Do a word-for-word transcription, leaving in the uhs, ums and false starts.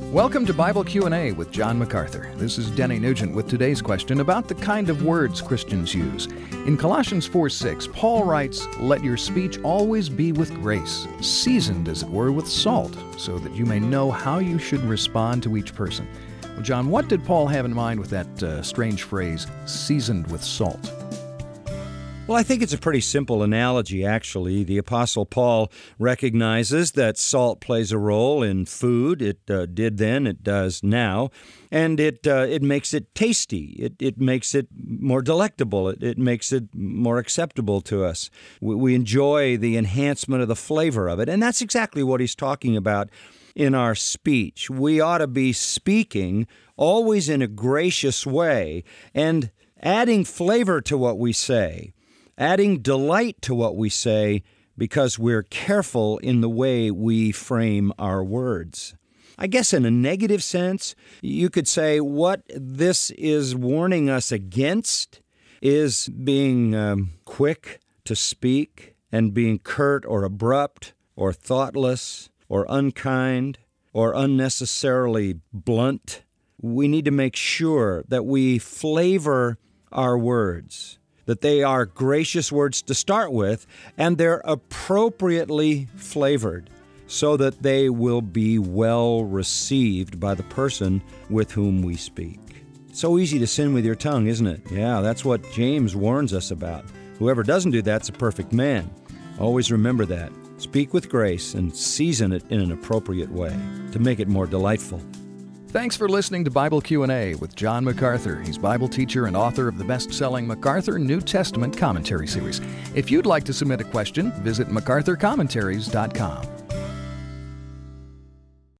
Welcome to Bible Q and A with John MacArthur. This is Denny Nugent with today's question about the kind of words Christians use. In Colossians four six, Paul writes, "Let your speech always be with grace, seasoned as it were with salt, so that you may know how you should respond to each person." Well, John, what did Paul have in mind with that uh, strange phrase, seasoned with salt? Well, I think it's a pretty simple analogy, actually. The Apostle Paul recognizes that salt plays a role in food. It uh, did then, it does now, and it uh, it makes it tasty. It it makes it more delectable. It, it makes it more acceptable to us. We, we enjoy the enhancement of the flavor of it, and that's exactly what he's talking about in our speech. We ought to be speaking always in a gracious way and adding flavor to what we say, adding delight to what we say, because we're careful in the way we frame our words. I guess in a negative sense, you could say what this is warning us against is being um, quick to speak and being curt or abrupt or thoughtless or unkind or unnecessarily blunt. We need to make sure that we flavor our words, that they are gracious words to start with, and they're appropriately flavored so that they will be well received by the person with whom we speak. So easy to sin with your tongue, isn't it? Yeah, that's what James warns us about. Whoever doesn't do that's a perfect man. Always remember that. Speak with grace and season it in an appropriate way to make it more delightful. Thanks for listening to Bible Q and A with John MacArthur. He's Bible teacher and author of the best-selling MacArthur New Testament Commentary Series. If you'd like to submit a question, visit macarthur commentaries dot com.